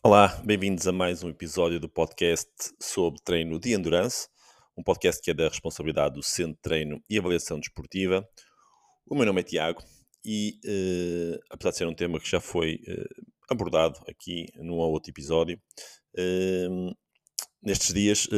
Olá, bem-vindos a mais um episódio do podcast sobre treino de endurance, um podcast que é da responsabilidade do Centro de Treino e Avaliação Desportiva. O meu nome é Tiago e, apesar de ser um tema que já foi abordado aqui num ou outro episódio, eh, nestes dias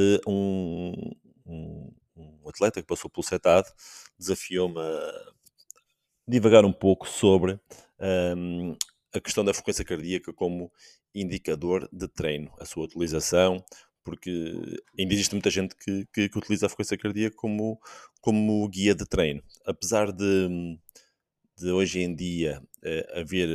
um atleta que passou pelo CETAD desafiou-me a divagar um pouco sobre hum, a questão da frequência cardíaca como indicador de treino, a sua utilização, porque ainda existe muita gente que utiliza a frequência cardíaca como guia de treino. Apesar de hoje em dia haver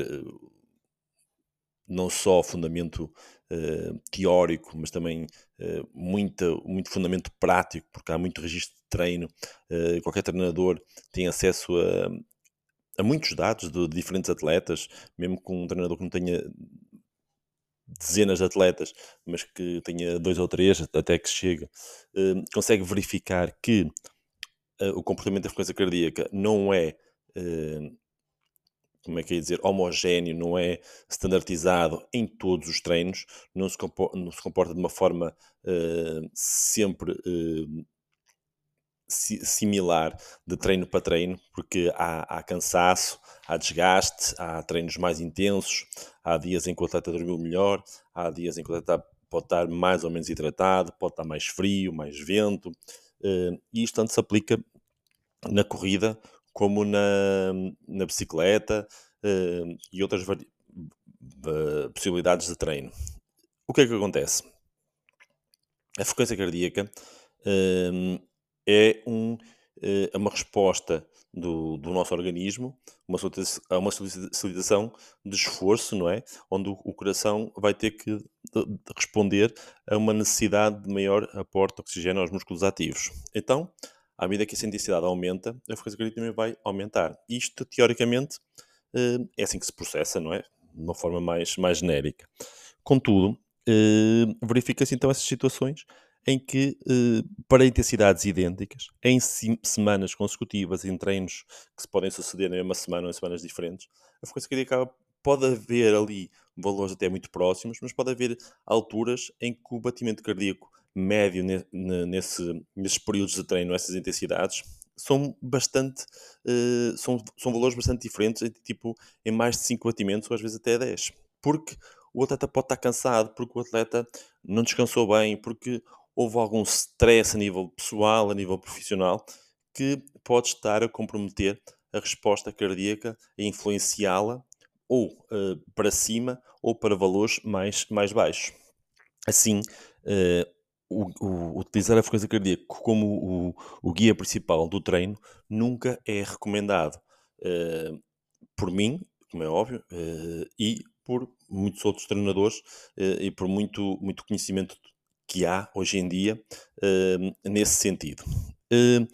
não só fundamento teórico, mas também muito fundamento prático, porque há muito registro de treino. Qualquer treinador tem acesso a muitos dados de diferentes atletas, mesmo com um treinador que não tenha dezenas de atletas, mas que tenha dois ou três, até que chegue, consegue verificar que o comportamento da frequência cardíaca não é, eh, como é que é dizer, homogéneo, não é standardizado em todos os treinos, não se comporta de uma forma sempre similar de treino para treino, porque há cansaço, há desgaste, há treinos mais intensos, há dias em que o atleta dormiu melhor, há dias em que o atleta pode estar mais ou menos hidratado, pode estar mais frio, mais vento, e isto tanto se aplica na corrida como na bicicleta e outras possibilidades de treino. O que é que acontece? A frequência cardíaca hum, é, é uma resposta do nosso organismo a uma solicitação de esforço, não é? Onde o coração vai ter que responder a uma necessidade de maior aporte de oxigênio aos músculos ativos. Então, à medida que essa intensidade aumenta, a frequência cardíaca também vai aumentar. Isto, teoricamente, é assim que se processa, não é? De uma forma mais genérica. Contudo, verifica-se então essas situações em que, para intensidades idênticas, em semanas consecutivas, em treinos que se podem suceder na mesma semana ou em semanas diferentes, a frequência cardíaca pode haver ali valores até muito próximos, mas pode haver alturas em que o batimento cardíaco médio nesses períodos de treino, essas intensidades, são bastante, são valores bastante diferentes, tipo em mais de 5 batimentos ou às vezes até 10. Porque o atleta pode estar cansado, porque o atleta não descansou bem, porque houve algum stress a nível pessoal, a nível profissional, que pode estar a comprometer a resposta cardíaca, a influenciá-la ou para cima ou para valores mais baixos. Assim, eh, utilizar a frequência cardíaca como o guia principal do treino nunca é recomendado. Eh, por mim, como é óbvio, e por muitos outros treinadores e por muito conhecimento que há hoje em dia nesse sentido. Eh,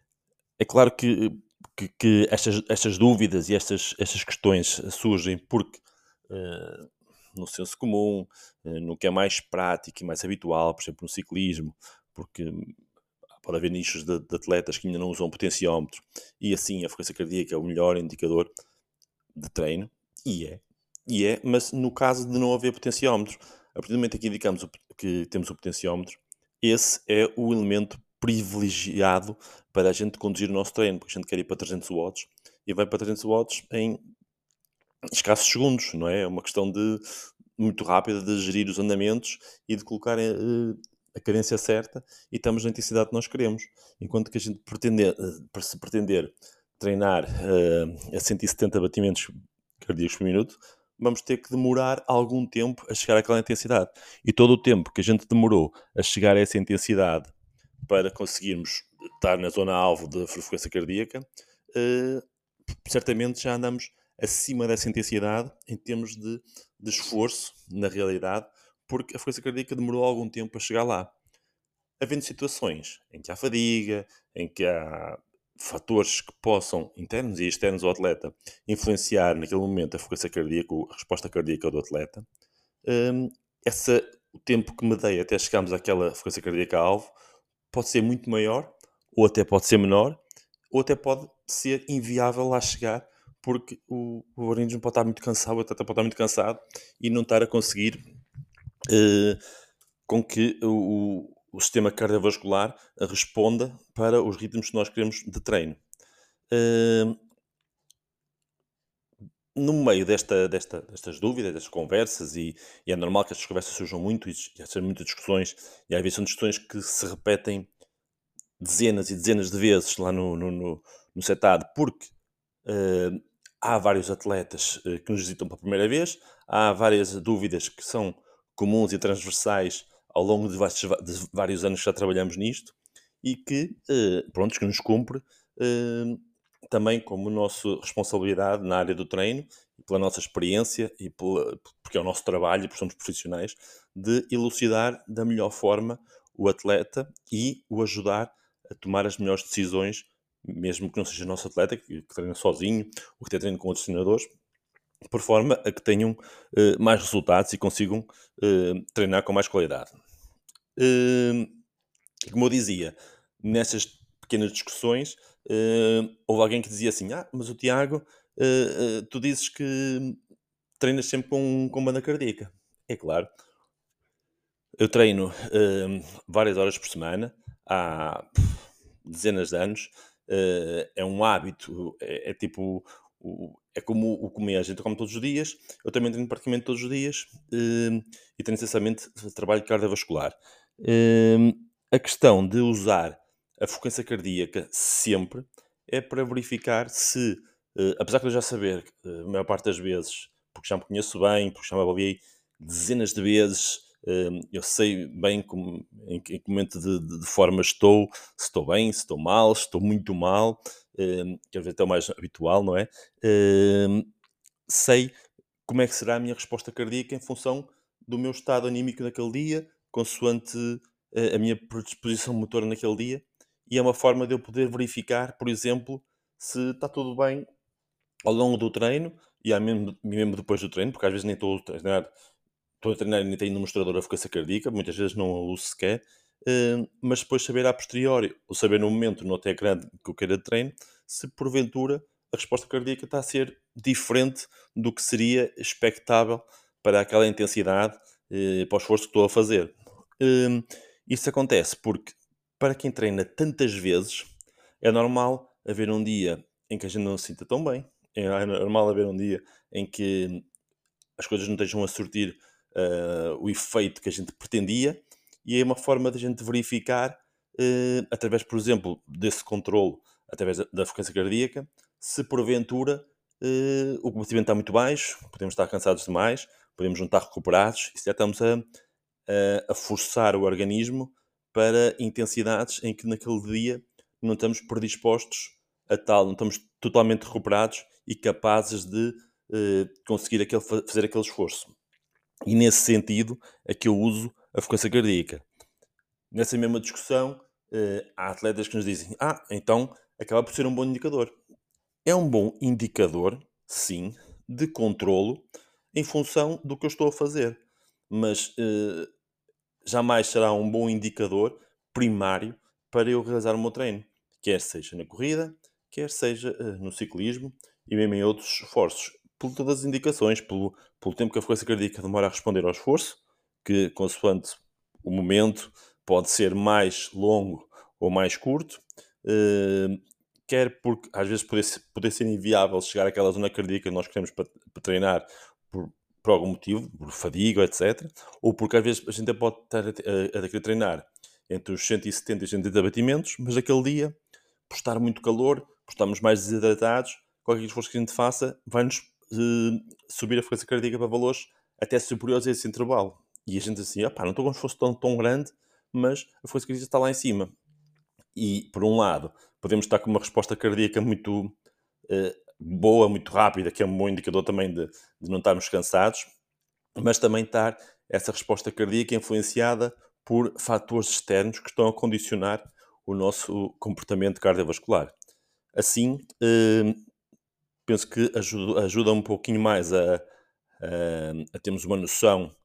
É claro que estas dúvidas e estas questões surgem porque, eh, no senso comum, no que é mais prático e mais habitual, por exemplo, no ciclismo, porque pode haver nichos de atletas que ainda não usam potenciómetro e assim a frequência cardíaca é o melhor indicador de treino, e é, mas no caso de não haver potenciómetro, a partir do momento em que indicamos que temos o potenciómetro, esse é o elemento privilegiado para a gente conduzir o nosso treino, porque a gente quer ir para 300 watts e vai para 300 watts em escassos segundos, não é? É uma questão de muito rápida de gerir os andamentos e de colocar a cadência certa e estamos na intensidade que nós queremos. Enquanto que a gente se pretender treinar a 170 batimentos cardíacos por minuto, vamos ter que demorar algum tempo a chegar àquela intensidade. E todo o tempo que a gente demorou a chegar a essa intensidade para conseguirmos estar na zona-alvo da frequência cardíaca, eh, certamente já andamos acima dessa intensidade em termos de esforço, na realidade, porque a frequência cardíaca demorou algum tempo a chegar lá. Havendo situações em que há fadiga, em que há fatores que possam, internos e externos ao atleta, influenciar naquele momento a frequência cardíaca, a resposta cardíaca do atleta, hum, o tempo que me dei até chegarmos àquela frequência cardíaca alvo pode ser muito maior, ou até pode ser menor, ou até pode ser inviável lá chegar, porque o organismo pode estar muito cansado, o atleta pode estar muito cansado e não estar a conseguir eh, com que o sistema cardiovascular responda para os ritmos que nós queremos de treino. Eh, no meio destas dúvidas, destas conversas, e é normal que estas conversas surjam muito, e há sempre muitas discussões, e às vezes são discussões que se repetem dezenas e dezenas de vezes lá no setado, porque eh, há vários atletas que nos visitam pela primeira vez, há várias dúvidas que são comuns e transversais ao longo de vários anos que já trabalhamos nisto, e que, pronto, que nos cumpre eh, também como nossa responsabilidade na área do treino, pela nossa experiência porque é o nosso trabalho e porque somos profissionais, de elucidar da melhor forma o atleta e o ajudar a tomar as melhores decisões, mesmo que não seja nosso atleta, que treina sozinho ou que tenha treino com outros treinadores, por forma a que tenham mais resultados e consigam treinar com mais qualidade. Eh, Como eu dizia, nessas pequenas discussões, houve alguém que dizia assim: mas o Tiago, tu dizes que treinas sempre com banda cardíaca. É claro, eu treino várias horas por semana, há dezenas de anos. É um hábito, é tipo, é como o comer, a gente come todos os dias, eu também treino praticamente todos os dias, e treino essencialmente trabalho cardiovascular. A questão de usar a frequência cardíaca sempre é para verificar se, apesar de eu já saber, a maior parte das vezes, porque já me conheço bem, porque já me avaliei dezenas de vezes, eu sei bem em que momento de forma estou, se estou bem, se estou mal, se estou muito mal, que às vezes é o mais habitual, não é? Hum, Sei como é que será a minha resposta cardíaca em função do meu estado anímico naquele dia, consoante a minha predisposição motora naquele dia, e é uma forma de eu poder verificar, por exemplo, se está tudo bem ao longo do treino e mesmo depois do treino, porque às vezes nem estou a treinar e nem tenho no mostrador a frequência cardíaca, muitas vezes não a uso sequer, mas depois saber a posteriori, ou saber no momento, no ecrã que eu queira de treino, se porventura a resposta cardíaca está a ser diferente do que seria expectável para aquela intensidade, para o esforço que estou a fazer. Hum, Isso acontece porque, para quem treina tantas vezes, é normal haver um dia em que a gente não se sinta tão bem, é normal haver um dia em que as coisas não estejam a surtir o efeito que a gente pretendia, e é uma forma de a gente verificar, através, por exemplo, desse controle, através da frequência cardíaca, se porventura o combustível está muito baixo, podemos estar cansados demais, podemos não estar recuperados, e se já estamos a forçar o organismo para intensidades em que naquele dia não estamos predispostos a tal, não estamos totalmente recuperados e capazes de conseguir fazer aquele esforço. E nesse sentido é que eu uso a frequência cardíaca. Nessa mesma discussão, há atletas que nos dizem: então acaba por ser um bom indicador. É um bom indicador, sim, de controlo em função do que eu estou a fazer. Mas jamais será um bom indicador primário para eu realizar o meu treino, quer seja na corrida, quer seja no ciclismo e mesmo em outros esforços. Por todas as indicações, pelo tempo que a frequência cardíaca demora a responder ao esforço, que consoante o momento pode ser mais longo ou mais curto, eh, quer porque às vezes poder ser inviável chegar àquela zona cardíaca que nós queremos para treinar por, por algum motivo, por fadiga, etc. Ou porque às vezes a gente pode estar a querer treinar entre os 170 e 180 batimentos, mas aquele dia, por estar muito calor, por estarmos mais desidratados, qualquer esforço que a gente faça vai-nos subir a frequência cardíaca para valores até superiores a esse intervalo. E a gente assim, não estou com um esforço tão grande, mas a frequência cardíaca está lá em cima. E, por um lado, podemos estar com uma resposta cardíaca muito boa, muito rápida, que é um bom indicador também de não estarmos cansados, mas também estar essa resposta cardíaca influenciada por fatores externos que estão a condicionar o nosso comportamento cardiovascular. Assim, penso que ajuda um pouquinho mais a termos uma noção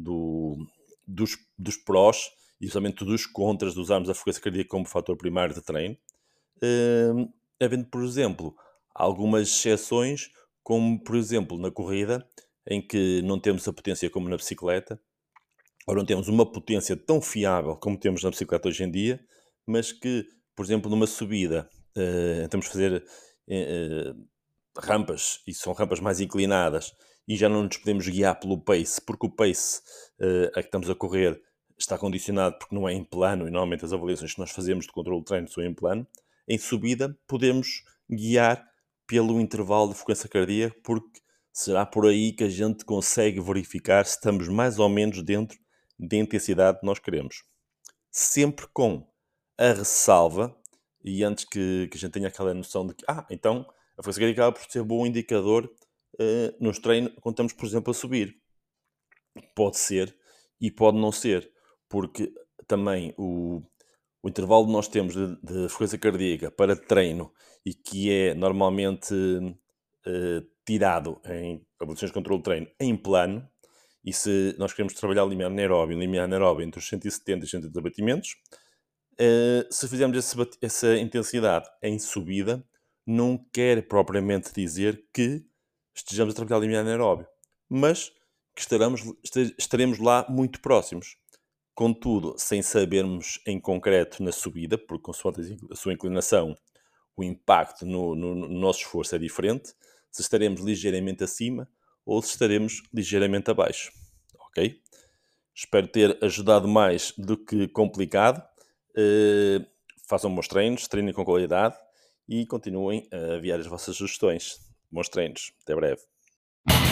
dos prós e justamente dos contras de usarmos a frequência cardíaca como fator primário de treino, havendo, por exemplo, algumas exceções, como por exemplo na corrida, em que não temos a potência como na bicicleta, ou não temos uma potência tão fiável como temos na bicicleta hoje em dia, mas que, por exemplo, numa subida, temos que fazer eh, rampas, e são rampas mais inclinadas, e já não nos podemos guiar pelo pace, porque o pace a que estamos a correr está condicionado porque não é em plano, e normalmente as avaliações que nós fazemos de controle de treino são em plano. Em subida, podemos guiar pelo intervalo de frequência cardíaca, porque será por aí que a gente consegue verificar se estamos mais ou menos dentro da intensidade que nós queremos. Sempre com a ressalva, e antes que a gente tenha aquela noção de que, então a frequência cardíaca acaba por ser um bom indicador nos treinos, quando estamos, por exemplo, a subir. Pode ser e pode não ser, porque também o intervalo que nós temos de frequência cardíaca para treino e que é normalmente tirado em avaliações de controle de treino em plano, e se nós queremos trabalhar o limiar anaeróbio entre os 170 e 180 batimentos, se fizermos essa intensidade em subida, não quer propriamente dizer que estejamos a trabalhar o limiar anaeróbio, mas que estaremos lá muito próximos. Contudo, sem sabermos em concreto na subida, porque consoante a sua inclinação, o impacto no nosso esforço é diferente, se estaremos ligeiramente acima ou se estaremos ligeiramente abaixo. Ok? Espero ter ajudado mais do que complicado. Eh, Façam bons treinos, treinem com qualidade e continuem a enviar as vossas sugestões. Bons treinos. Até breve.